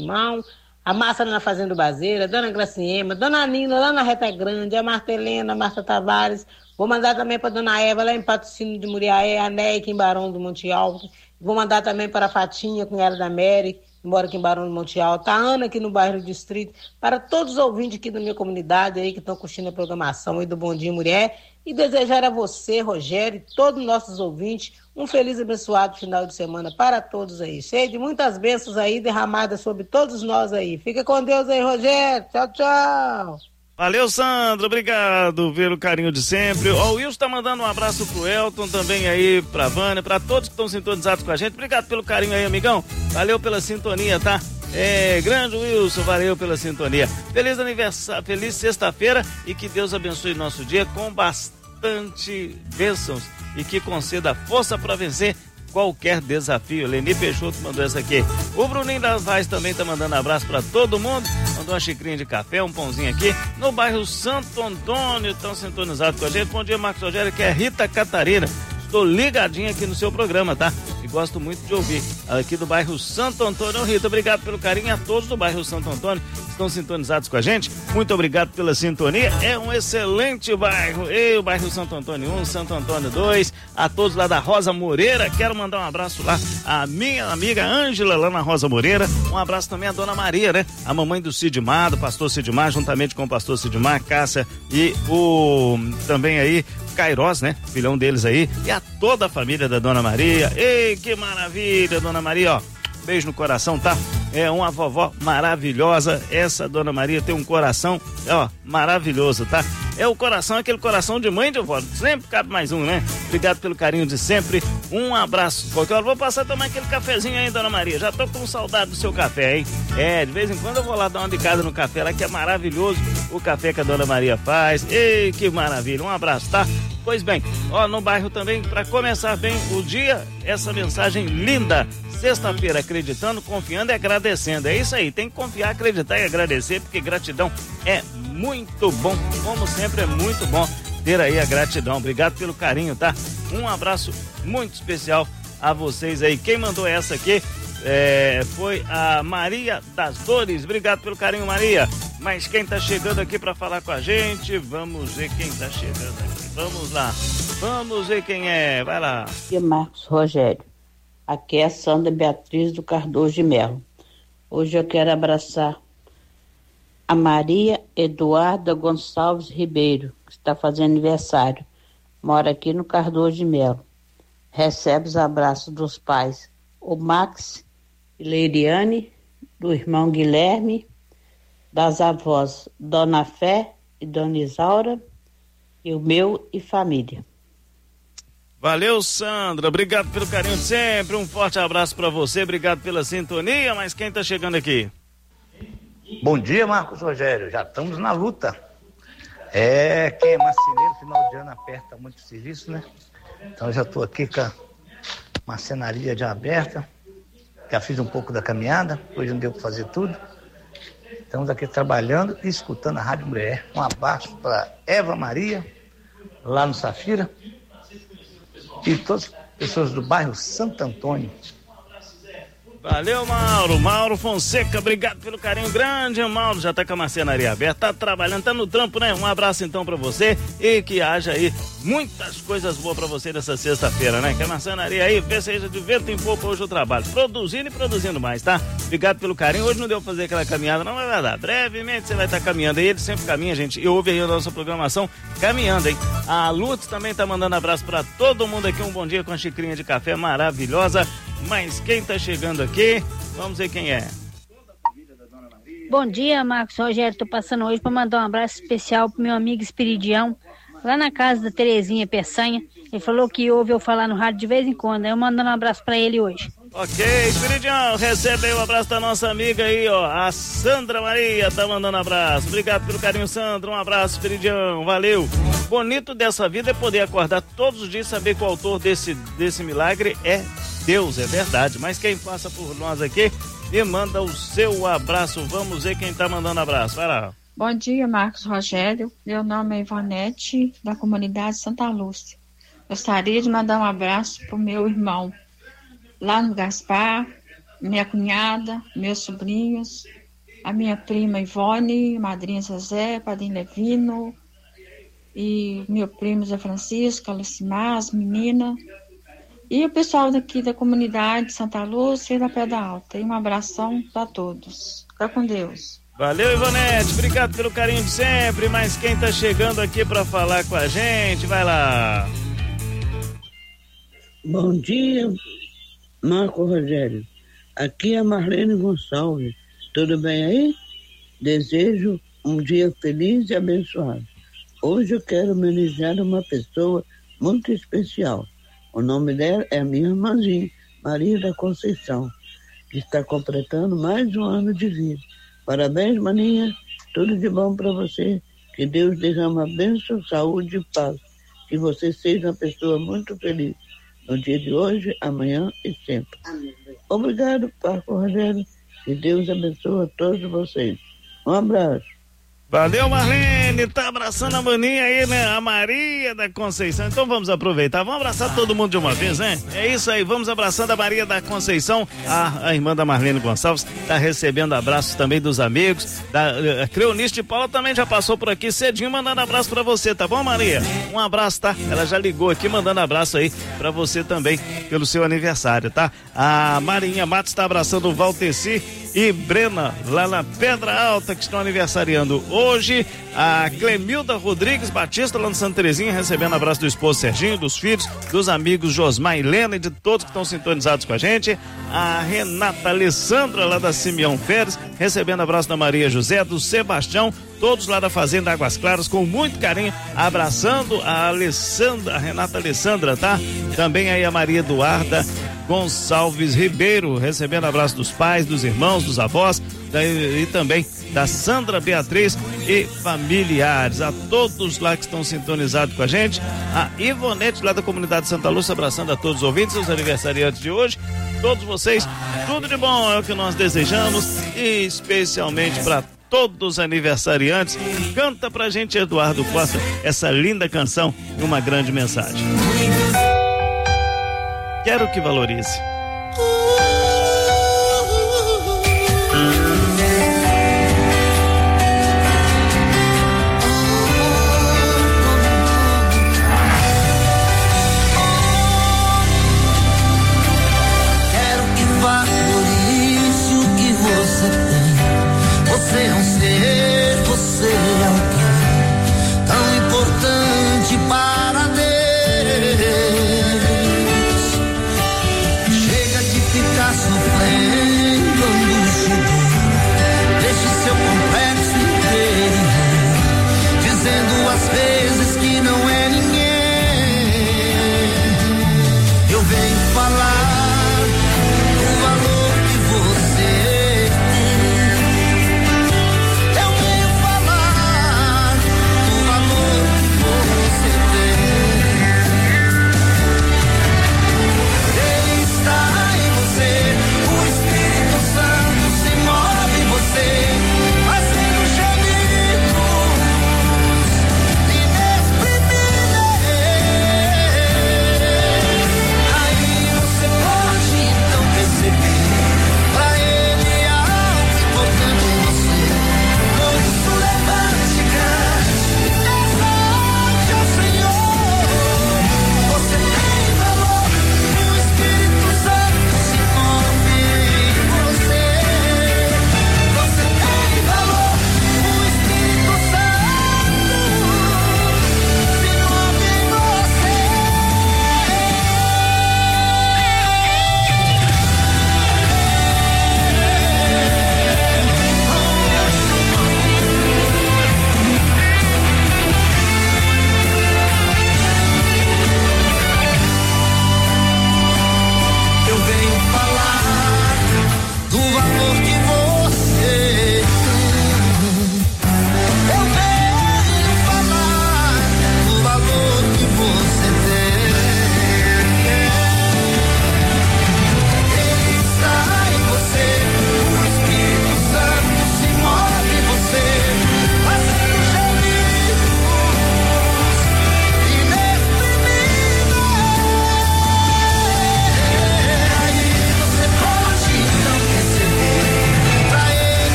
a Márcia na Fazenda Bazeira, Dona Graciema, Dona Nina lá na Reta Grande, a Marta Helena, a Marta Tavares. Vou mandar também para Dona Eva lá em Patrocínio de Muriaé, a Neike em Barão do Monte Alto. Vou mandar também para a Fatinha, cunhada da Mary, que mora aqui em Barão do Monte Alto. A Ana aqui no bairro do Distrito. Para todos os ouvintes aqui da minha comunidade aí que estão curtindo a programação aí do Bom Dia Mulher. E desejar a você, Rogério, e todos os nossos ouvintes, um feliz e abençoado final de semana para todos aí. Cheio de muitas bênçãos aí derramadas sobre todos nós aí. Fica com Deus aí, Rogério. Tchau, tchau. Valeu, Sandro. Obrigado pelo carinho de sempre. Ó, o Wilson tá mandando um abraço pro Elton, também aí pra Vânia, pra todos que estão sintonizados com a gente. Obrigado pelo carinho aí, amigão. Valeu pela sintonia, tá? Grande Wilson, valeu pela sintonia. Feliz aniversário, feliz sexta-feira e que Deus abençoe nosso dia com bastante bênçãos e que conceda força para vencer qualquer desafio. Leni Peixoto mandou essa aqui. O Bruninho das Vaz também tá mandando abraço para todo mundo. Mandou uma xicrinha de café, um pãozinho aqui. No bairro Santo Antônio, estão sintonizados com a gente. Bom dia, Marcos Rogério, que é Rita Catarina. estou ligadinho aqui no seu programa, tá? E gosto muito de ouvir. Aqui do bairro Santo Antônio. Rita, obrigado pelo carinho. A todos do bairro Santo Antônio que estão sintonizados com a gente. Muito obrigado pela sintonia. É um excelente bairro. E o bairro Santo Antônio 1, Santo Antônio 2. A todos lá da Rosa Moreira. Quero mandar um abraço lá à minha amiga Ângela, lá na Rosa Moreira. Um abraço também à dona Maria, né? A mamãe do Sidmar, do pastor Sidmar, juntamente com o pastor Sidmar, Cássia e o também aí Cairós, né? Filhão deles aí. E a toda a família da dona Maria. Ei, que maravilha, dona Maria, ó. Beijo no coração, tá? É uma vovó maravilhosa. Essa dona Maria tem um coração, ó, maravilhoso, tá? É o coração, aquele coração de mãe de vovó. Sempre cabe mais um, né? Obrigado pelo carinho de sempre. Um abraço. Qualquer hora vou passar a tomar aquele cafezinho aí, dona Maria. Já tô com saudade do seu café, hein? É, de vez em quando eu vou lá dar uma bicada no café lá, que é maravilhoso o café que a dona Maria faz. Ei, que maravilha. Um abraço, tá? Pois bem, ó, no bairro também, para começar bem o dia, essa mensagem linda. Sexta-feira, acreditando, confiando e agradecendo. É isso aí, tem que confiar, acreditar e agradecer, porque gratidão é muito bom. Como sempre, é muito bom ter aí a gratidão. Obrigado pelo carinho, tá? Um abraço muito especial a vocês aí. Quem mandou essa aqui foi a Maria das Dores. Obrigado pelo carinho, Maria. Mas quem tá chegando aqui para falar com a gente, vamos ver quem tá chegando aqui. Vamos lá, vamos ver quem é. Vai lá. Aqui é Marcos Rogério. Aqui é a Sandra Beatriz do Cardoso de Melo. Hoje eu quero abraçar a Maria Eduarda Gonçalves Ribeiro, que está fazendo aniversário. Mora aqui no Cardoso de Melo. Recebe os abraços dos pais, o Max e Leiriane, do irmão Guilherme, das avós Dona Fé e Dona Isaura, e o meu e família. Valeu, Sandra, obrigado pelo carinho de sempre, um forte abraço para você, obrigado pela sintonia. Mas quem tá chegando aqui? Bom dia, Marcos Rogério, já estamos na luta. Quem é marceneiro, final de ano aperta muito serviço, né? Então já estou aqui com a marcenaria já aberta, já fiz um pouco da caminhada, hoje não deu para fazer tudo. Estamos aqui trabalhando e escutando a Rádio Mulher. Um abraço para Eva Maria, lá no Safira, e todas as pessoas do bairro Santo Antônio. Valeu, Mauro Fonseca, obrigado pelo carinho grande. Mauro já tá com a marcenaria aberta, tá trabalhando, tá no trampo, né? Um abraço então pra você e que haja aí muitas coisas boas pra você nessa sexta-feira, né? Que a marcenaria aí seja de vento em popa hoje o trabalho, produzindo e produzindo mais, tá? Obrigado pelo carinho. Hoje não deu pra fazer aquela caminhada, não vai dar. Brevemente você vai estar caminhando aí, ele sempre caminha, gente, e ouve aí a nossa programação caminhando, hein? A Lutz também tá mandando abraço pra todo mundo aqui, um bom dia com a xicrinha de café maravilhosa. Mas quem tá chegando aqui, vamos ver quem é. Bom dia, Marcos Rogério, tô passando hoje para mandar um abraço especial pro meu amigo Espiridião, lá na casa da Terezinha Peçanha. Ele falou que ouve eu falar no rádio de vez em quando, eu mandando um abraço para ele hoje. Ok, Espiridião, recebe aí o abraço da nossa amiga aí, ó, a Sandra Maria tá mandando abraço. Obrigado pelo carinho, Sandra, um abraço, Espiridião, valeu. Bonito dessa vida é poder acordar todos os dias e saber que o autor desse milagre é Deus, é verdade, mas quem passa por nós aqui e manda o seu abraço, vamos ver quem tá mandando abraço, vai lá. Bom dia, Marcos Rogério, meu nome é Ivonete, da comunidade Santa Lúcia. Gostaria de mandar um abraço pro meu irmão, lá no Gaspar, minha cunhada, meus sobrinhos, a minha prima Ivone, madrinha Zezé, padrinho Levino, e meu primo Zé Francisco, a Lucimar, as meninas, e o pessoal daqui da comunidade Santa Lúcia e da Pedra Alta. E um abração para todos. Fica com Deus. Valeu, Ivonete. Obrigado pelo carinho de sempre. Mas quem tá chegando aqui para falar com a gente, vai lá. Bom dia, Marco Rogério. Aqui é a Marlene Gonçalves. Tudo bem aí? Desejo um dia feliz e abençoado. Hoje eu quero homenagear uma pessoa muito especial. O nome dela é a minha irmãzinha, Maria da Conceição, que está completando mais um ano de vida. Parabéns, maninha. Tudo de bom para você. Que Deus derrama bênção, saúde e paz. Que você seja uma pessoa muito feliz no dia de hoje, amanhã e sempre. Amém. Obrigado, Marco Rogério. Que Deus abençoe a todos vocês. Um abraço. Valeu, Marlene. Elaine tá abraçando a maninha aí, né? A Maria da Conceição. Então vamos aproveitar, vamos abraçar todo mundo de uma vez, né? É isso aí, vamos abraçando a Maria da Conceição. A irmã da Marlene Gonçalves tá recebendo abraços também dos amigos. A Creoniste Paula também já passou por aqui cedinho mandando abraço pra você, tá bom, Maria? Um abraço, tá? Ela já ligou aqui mandando abraço aí pra você também pelo seu aniversário, tá? A Marinha Matos tá abraçando o Valteci e Brena lá na Pedra Alta, que estão aniversariando hoje. A Clemilda Rodrigues Batista lá no Santa Terezinha, recebendo abraço do esposo Serginho, dos filhos, dos amigos Josmar e Helena e de todos que estão sintonizados com a gente. A Renata Alessandra lá da Simeão Pérez, recebendo abraço da Maria José, do Sebastião, todos lá da Fazenda Águas Claras, com muito carinho, abraçando a Alessandra, a Renata Alessandra, tá? Também aí a Maria Eduarda Gonçalves Ribeiro, recebendo abraço dos pais, dos irmãos, dos avós e também da Sandra Beatriz e familiares. A todos lá que estão sintonizados com a gente. A Ivonete lá da comunidade Santa Lúcia, abraçando a todos os ouvintes, os aniversariantes de hoje. Todos vocês, tudo de bom é o que nós desejamos, e especialmente para todos os aniversariantes. Canta pra gente, Eduardo Costa, essa linda canção e uma grande mensagem. Quero que valorize. Quero que valorize o que você tem. Você é um ser, você é alguém tão importante para Deus. Chega de ficar sofrendo angústia.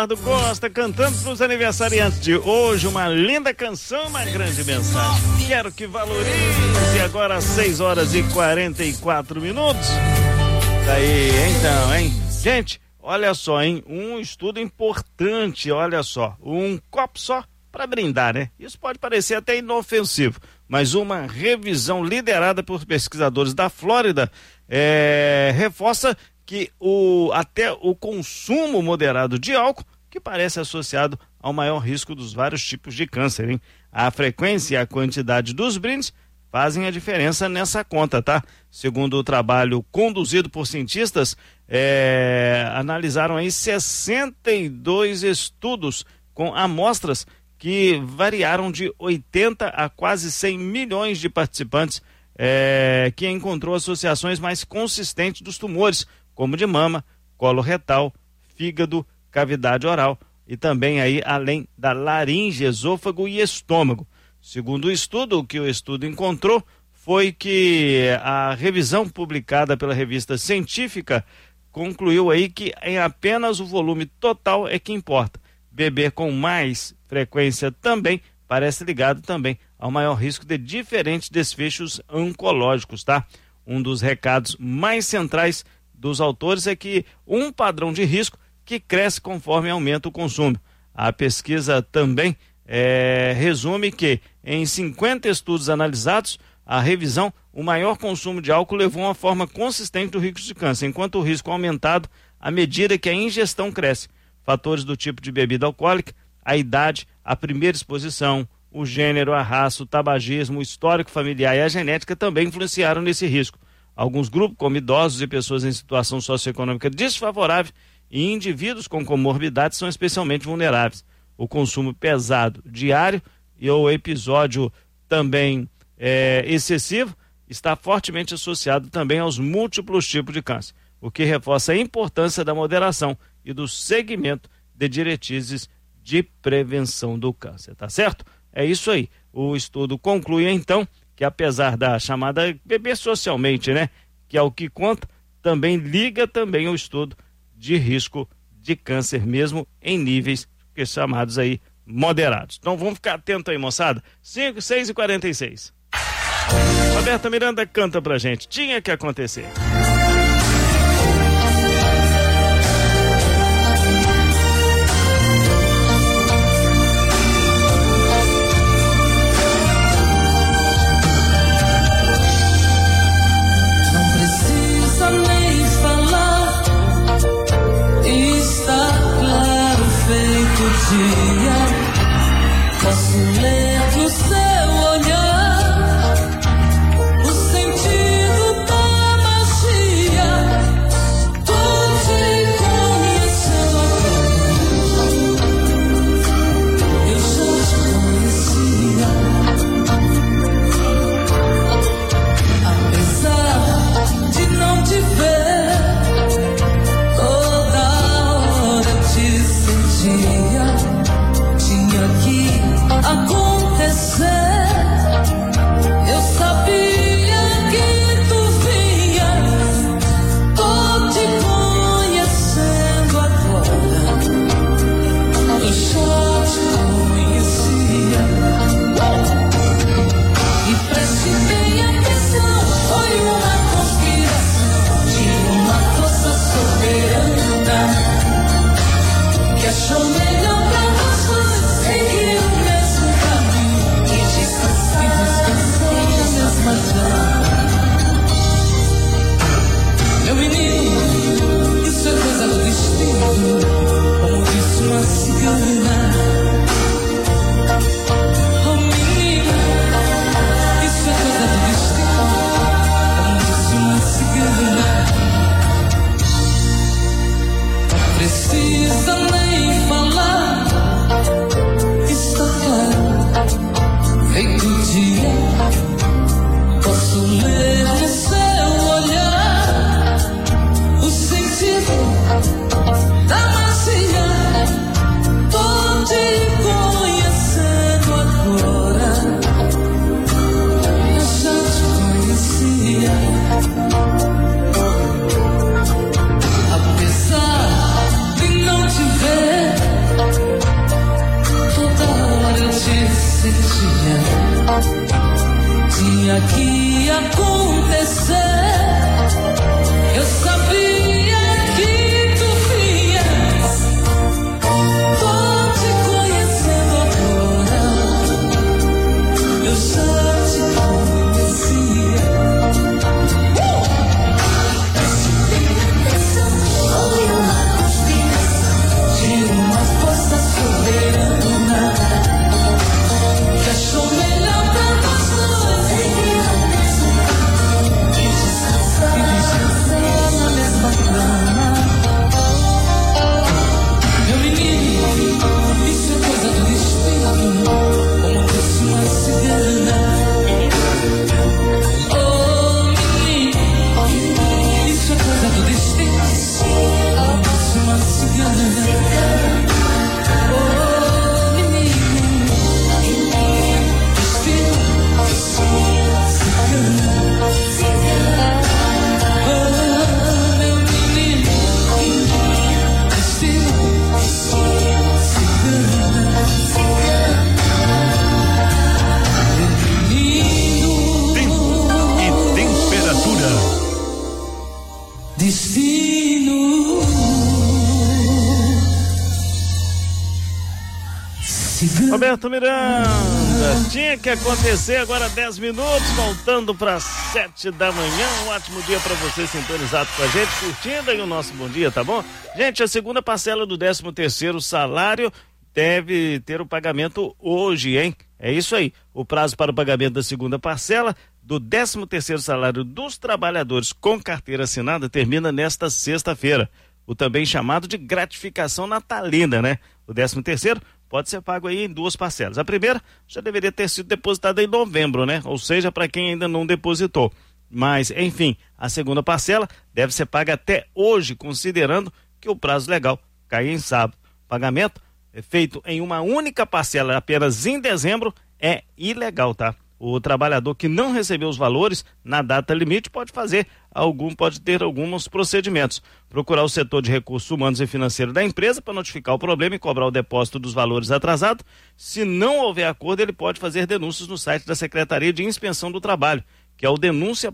Eduardo Costa cantando para os aniversariantes de hoje uma linda canção, uma grande mensagem. Quero que valorize. Agora 6h44. Daí, então, hein? Gente, olha só, hein? Um estudo importante, olha só. Um copo só para brindar, né? Isso pode parecer até inofensivo, mas uma revisão liderada por pesquisadores da Flórida reforça que até o consumo moderado de álcool, que parece associado ao maior risco dos vários tipos de câncer, hein? A frequência e a quantidade dos brindes fazem a diferença nessa conta, tá? Segundo o trabalho conduzido por cientistas, analisaram aí 62 estudos com amostras que variaram de 80 a quase 100 milhões de participantes, que encontrou associações mais consistentes dos tumores, como de mama, colo retal, fígado, cavidade oral e também aí além da laringe, esôfago e estômago. Segundo o estudo, o que o estudo encontrou foi que a revisão publicada pela revista científica concluiu aí que em apenas o volume total é que importa. Beber com mais frequência também parece ligado também ao maior risco de diferentes desfechos oncológicos, tá? Um dos recados mais centrais dos autores é que um padrão de risco que cresce conforme aumenta o consumo. A pesquisa também resume que em 50 estudos analisados, a revisão, o maior consumo de álcool levou a uma forma consistente do risco de câncer, enquanto o risco aumentado à medida que a ingestão cresce. Fatores do tipo de bebida alcoólica, a idade, a primeira exposição, o gênero, a raça, o tabagismo, o histórico familiar e a genética também influenciaram nesse risco. Alguns grupos, como idosos e pessoas em situação socioeconômica desfavorável e indivíduos com comorbidades, são especialmente vulneráveis. O consumo pesado diário e o episódio também excessivo está fortemente associado também aos múltiplos tipos de câncer, o que reforça a importância da moderação e do seguimento de diretrizes de prevenção do câncer, tá certo? É isso aí. O estudo conclui então que apesar da chamada beber socialmente, né, que é o que conta, também liga também o estudo de risco de câncer mesmo em níveis que chamados aí moderados. Então vamos ficar atento aí, moçada. 6h46. Roberta Miranda canta pra gente. Tinha que acontecer. Não precisa nem falar, está claro feito dia. Posso ler no seu olhar o sentido da magia. tinha que acontecer. Eu sabia que tu vinhas, tô te conhecendo agora. Eu já te conhecia. Foi uma conspiração de uma força soberana que achou melhor pra nós dois e descansar na mesma cama. Meu menino, isso é coisa do destino, como fosse uma cigana. Oh, menino, isso é coisa do destino, como fosse uma cigana. Oh, menino, destino, cigana. Oh, meu menino, destino, cigana. Tempo e temperatura. Destino. Roberto Miranda, tinha que acontecer agora 10 minutos, voltando para 7 da manhã. Um ótimo dia para você sintonizado com a gente, curtindo aí o nosso bom dia, tá bom? Gente, a segunda parcela do 13º salário deve ter o pagamento hoje, hein? É isso aí. O prazo para o pagamento da segunda parcela do 13º salário dos trabalhadores com carteira assinada termina nesta sexta-feira. O também chamado de gratificação natalina, né? O 13º pode ser pago aí em 2 parcelas. A primeira já deveria ter sido depositada em novembro, né? Ou seja, para quem ainda não depositou. Mas, enfim, a segunda parcela deve ser paga até hoje, considerando que o prazo legal cai em sábado. O pagamento é feito em uma única parcela apenas em dezembro é ilegal, tá? O trabalhador que não recebeu os valores na data limite pode ter alguns procedimentos. Procurar o setor de recursos humanos e financeiro da empresa para notificar o problema e cobrar o depósito dos valores atrasados. Se não houver acordo, ele pode fazer denúncias no site da Secretaria de Inspeção do Trabalho, que é o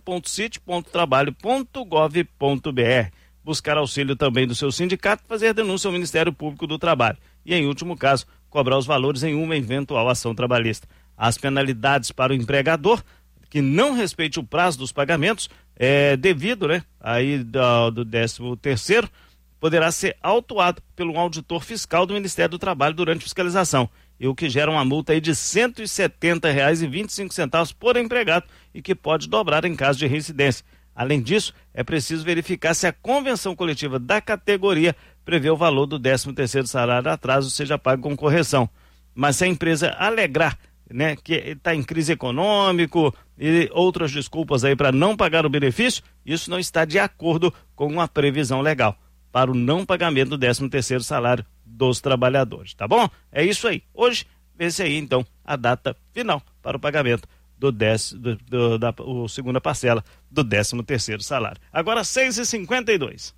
denuncia.cit.trabalho.gov.br. Buscar auxílio também do seu sindicato e fazer denúncia ao Ministério Público do Trabalho. E, em último caso, cobrar os valores em uma eventual ação trabalhista. As penalidades para o empregador que não respeite o prazo dos pagamentos devido, né, aí do 13º, poderá ser autuado pelo auditor fiscal do Ministério do Trabalho durante fiscalização, e o que gera uma multa aí de R$ 170,25 por empregado e que pode dobrar em caso de reincidência. Além disso, é preciso verificar se a convenção coletiva da categoria prevê o valor do 13º salário atraso seja pago com correção. Mas se a empresa alegar, né, que está em crise econômico e outras desculpas aí para não pagar o benefício, isso não está de acordo com a previsão legal para o não pagamento do 13º salário dos trabalhadores, tá bom? É isso aí. Hoje, esse aí então a data final para o pagamento da segunda parcela do 13º salário. Agora 6h52.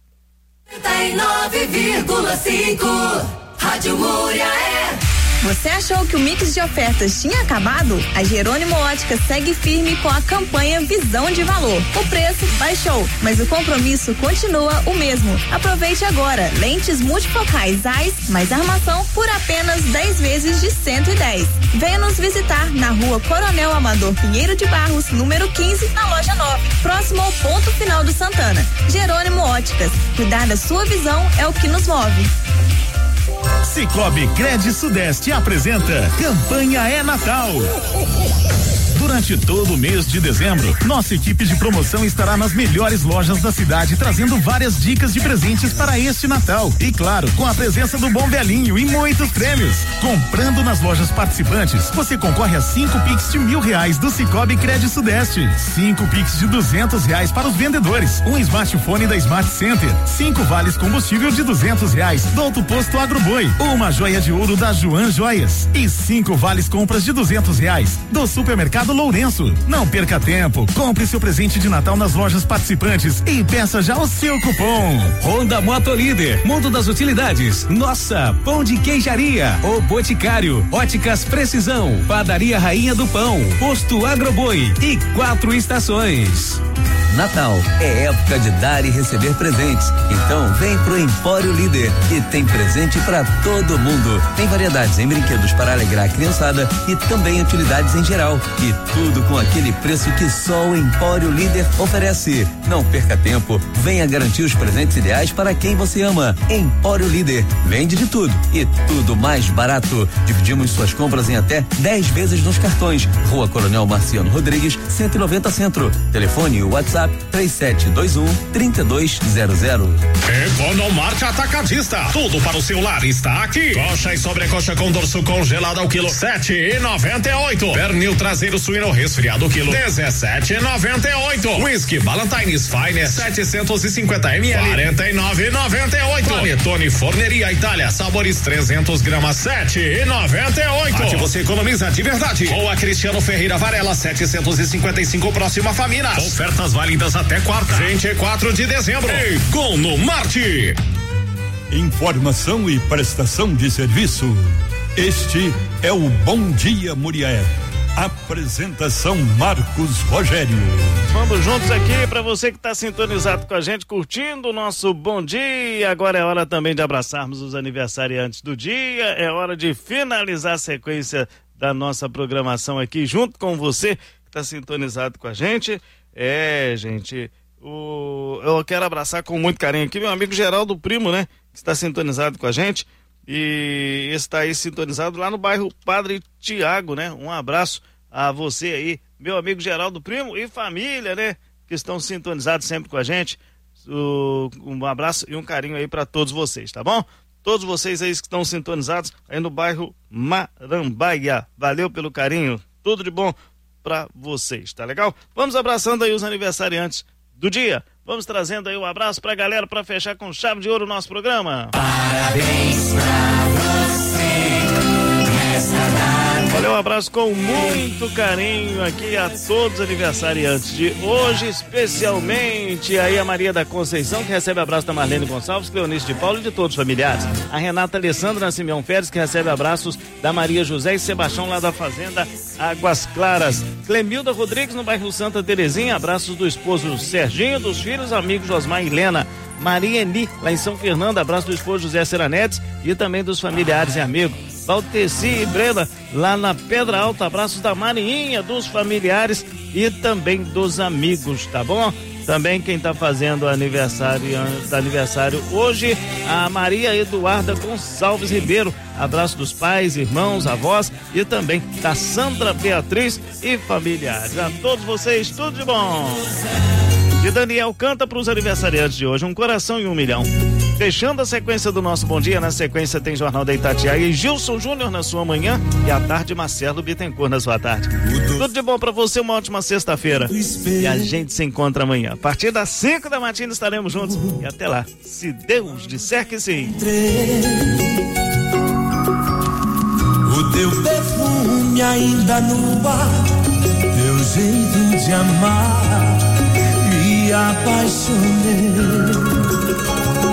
39,5 Rádio Muriaé. Você achou que o mix de ofertas tinha acabado? A Jerônimo Óticas segue firme com a campanha Visão de Valor. O preço baixou, mas o compromisso continua o mesmo. Aproveite agora. Lentes multifocais AIS mais armação por apenas 10 vezes de 110. Venha nos visitar na Rua Coronel Amador Pinheiro de Barros, número 15, na loja 9, próximo ao ponto final do Santana. Jerônimo Óticas. Cuidar da sua visão é o que nos move. Cicobi Cred Sudeste apresenta Campanha é Natal. Durante todo o mês de dezembro, nossa equipe de promoção estará nas melhores lojas da cidade, trazendo várias dicas de presentes para este Natal. E claro, com a presença do Bom Velhinho e muitos prêmios. Comprando nas lojas participantes, você concorre a 5 Pix de R$1.000 do Cicobi Cred Sudeste, 5 Pix de R$200 para os vendedores, um smartphone da Smart Center, 5 vales combustível de R$200 do Alto Posto Agroboi, uma joia de ouro da Joan Joias e 5 vales compras de R$200 do Supermercado Lourdes. Lourenço. Não perca tempo, compre seu presente de Natal nas lojas participantes e peça já o seu cupom. Honda Motolíder, Mundo das Utilidades, Nossa, Pão de Queijaria, O Boticário, Óticas Precisão, Padaria Rainha do Pão, Posto Agroboi e 4 Estações. Natal é época de dar e receber presentes. Então vem pro Empório Líder e tem presente para todo mundo. Tem variedades em brinquedos para alegrar a criançada e também utilidades em geral. E tudo com aquele preço que só o Empório Líder oferece. Não perca tempo, venha garantir os presentes ideais para quem você ama. Empório Líder, vende de tudo e tudo mais barato. Dividimos suas compras em até 10 vezes nos cartões. Rua Coronel Marciano Rodrigues, 190 Centro. Telefone e WhatsApp 3721-3200. Economarte Atacadista. Tudo para o celular está aqui. Coxa e sobrecoxa com dorso congelado ao quilo 7,98. Pernil traseiro suíno resfriado quilo 17,98. Whisky Ballantines Fine 750 ml 49,98. Panetone Forneria Itália sabores 300 gramas 7,98. Aqui você economiza de verdade. Ou a Cristiano Ferreira Varela 755 próxima família. Ofertas válidas até quarta, 24 de dezembro. Economarte. Informação e prestação de serviço. Este é o Bom Dia Murié. Apresentação Marcos Rogério. Vamos juntos aqui para você que está sintonizado com a gente, curtindo o nosso Bom Dia. Agora é hora também de abraçarmos os aniversariantes do dia. É hora de finalizar a sequência da nossa programação aqui junto com você que está sintonizado com a gente. Gente, eu quero abraçar com muito carinho aqui meu amigo Geraldo Primo, né? Que está sintonizado com a gente e está aí sintonizado lá no bairro Padre Tiago, né? Um abraço a você aí, meu amigo Geraldo Primo e família, né? Que estão sintonizados sempre com a gente. Um abraço e um carinho aí para todos vocês, tá bom? Todos vocês aí que estão sintonizados aí no bairro Marambaia. Valeu pelo carinho, tudo de bom para vocês, tá legal? Vamos abraçando aí os aniversariantes do dia. Vamos trazendo aí um abraço pra galera pra fechar com chave de ouro o nosso programa. Parabéns pra você nessa data. Olha, um abraço com muito carinho aqui a todos os aniversariantes de hoje, especialmente aí a Maria da Conceição, que recebe abraço da Marlene Gonçalves, Cleonice de Paulo e de todos os familiares. A Renata Alessandra Simeão Férez, que recebe abraços da Maria José e Sebastião lá da Fazenda Águas Claras. Clemilda Rodrigues no bairro Santa Terezinha, abraços do esposo Serginho, dos filhos, amigos Josmar e Helena. Maria Eni, lá em São Fernando, abraço do esposo José Seranetes e também dos familiares e amigos. Valteci e Brenda, lá na Pedra Alta, abraços da Marinha, dos familiares e também dos amigos, tá bom? Também quem tá fazendo aniversário hoje, a Maria Eduarda Gonçalves Ribeiro, abraço dos pais, irmãos, avós e também da Sandra Beatriz e familiares. A todos vocês, tudo de bom! E Daniel canta para os aniversariantes de hoje, um coração e 1 milhão. Fechando a sequência do nosso Bom Dia, na sequência tem Jornal da Itatiaia e Gilson Júnior na sua manhã e à tarde Marcelo Bittencourt na sua tarde. Tudo de bom para você, uma ótima sexta-feira. E a gente se encontra amanhã. A partir das 5 da matina estaremos juntos. E até lá, se Deus disser que sim. O teu perfume ainda no ar, teu jeito de amar, me apaixonei.